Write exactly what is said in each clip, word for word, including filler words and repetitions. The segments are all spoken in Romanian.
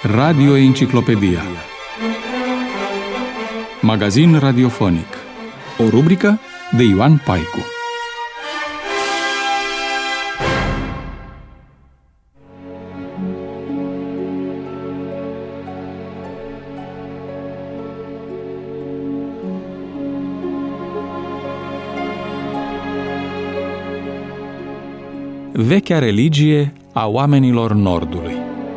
Radio Enciclopedia. Magazin radiofonic. O rubrică de Ioan Paicu. Vechea religie a oamenilor Nordului.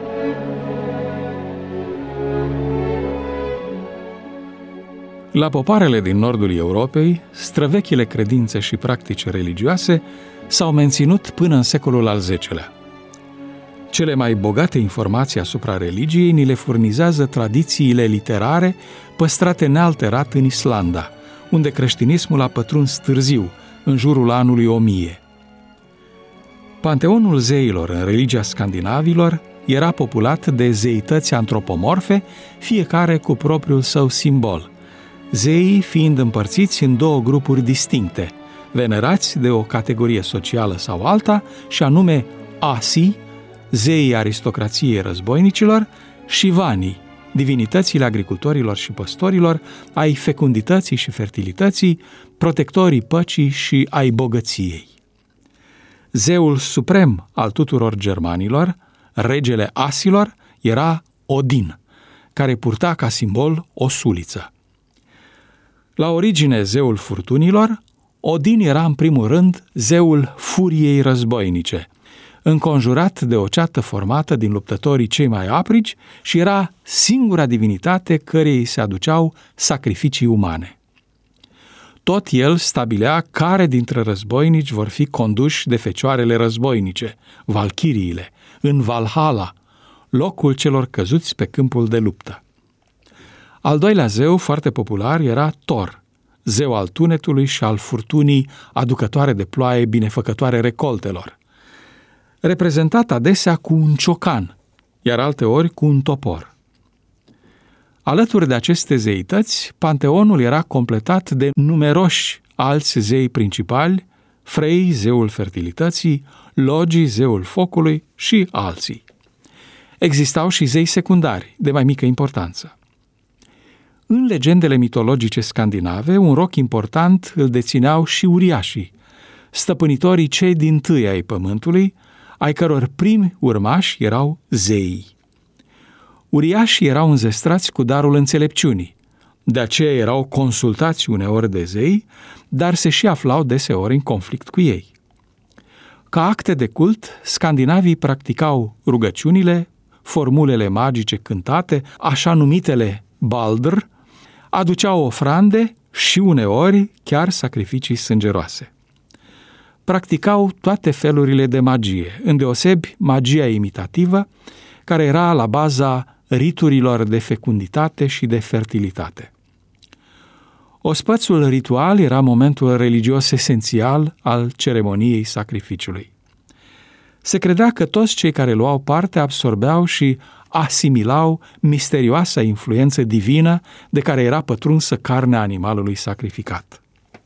La popoarele din nordul Europei, străvechile credințe și practici religioase s-au menținut până în secolul al zecelea. Cele mai bogate informații asupra religiei ni le furnizează tradițiile literare păstrate nealterat în Islanda, unde creștinismul a pătruns târziu, în jurul anului o mie. Panteonul zeilor în religia scandinavilor era populat de zeități antropomorfe, fiecare cu propriul său simbol, zeii fiind împărțiți în două grupuri distincte, venerați de o categorie socială sau alta, și anume Asii, zeii aristocrației războinicilor, și Vanii, divinitățile agricultorilor și păstorilor, ai fecundității și fertilității, protectorii păcii și ai bogăției. Zeul suprem al tuturor germanilor, regele asilor, era Odin, care purta ca simbol o suliță. La origine zeul furtunilor, Odin era în primul rând zeul furiei războinice, înconjurat de o ceată formată din luptătorii cei mai aprici, și era singura divinitate cărei se aduceau sacrificii umane. Tot el stabilea care dintre războinici vor fi conduși de fecioarele războinice, valchiriile, în Valhalla, locul celor căzuți pe câmpul de luptă. Al doilea zeu foarte popular era Thor, zeu al tunetului și al furtunii, aducătoare de ploaie, binefăcătoare recoltelor, reprezentat adesea cu un ciocan, iar alteori cu un topor. Alături de aceste zeități, panteonul era completat de numeroși alți zei principali, Frei, zeul fertilității, Logi, zeul focului și alții. Existau și zei secundari, de mai mică importanță. În legendele mitologice scandinave, un loc important îl dețineau și uriașii, stăpânitorii cei dintâi ai pământului, ai căror primi urmași erau zeii. Uriașii erau înzestrați cu darul înțelepciunii, de aceea erau consultați uneori de zei, dar se și aflau deseori în conflict cu ei. Ca acte de cult, scandinavii practicau rugăciunile, formulele magice cântate, așa numitele baldr, aduceau ofrande și uneori chiar sacrificii sângeroase. Practicau toate felurile de magie, îndeosebi magia imitativă, care era la baza riturilor de fecunditate și de fertilitate. Ospățul ritual era momentul religios esențial al ceremoniei sacrificiului. Se credea că toți cei care luau parte absorbeau și asimilau misterioasa influență divină de care era pătrunsă carnea animalului sacrificat.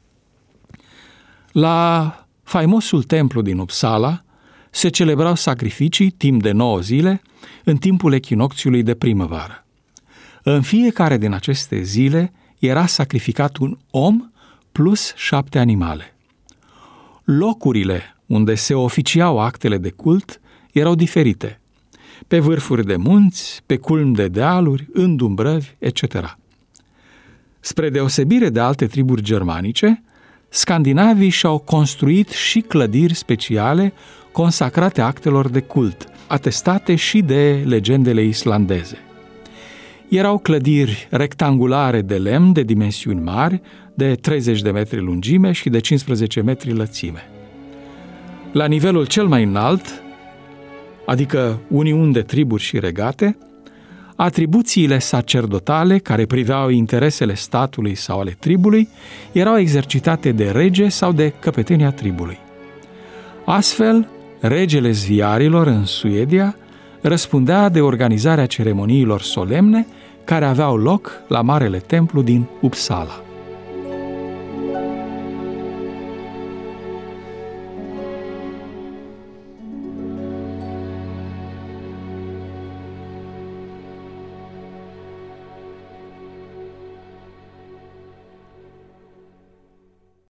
La faimosul templu din Uppsala se celebrau sacrificii timp de nouă zile în timpul echinocțiului de primăvară. În fiecare din aceste zile era sacrificat un om plus șapte animale. Locurile unde se oficiau actele de cult erau diferite, pe vârfuri de munți, pe culmi de dealuri, în dumbrăvi, et cetera. Spre deosebire de alte triburi germanice, scandinavii și-au construit și clădiri speciale consacrate actelor de cult, atestate și de legendele islandeze. Erau clădiri rectangulare de lemn de dimensiuni mari, de treizeci de metri lungime și de cincisprezece metri lățime. La nivelul cel mai înalt, adică uniuni de triburi și regate, atribuțiile sacerdotale, care priveau interesele statului sau ale tribului, erau exercitate de rege sau de căpetenia tribului. Astfel, regele zviarilor în Suedia răspundea de organizarea ceremoniilor solemne care aveau loc la Marele Templu din Uppsala.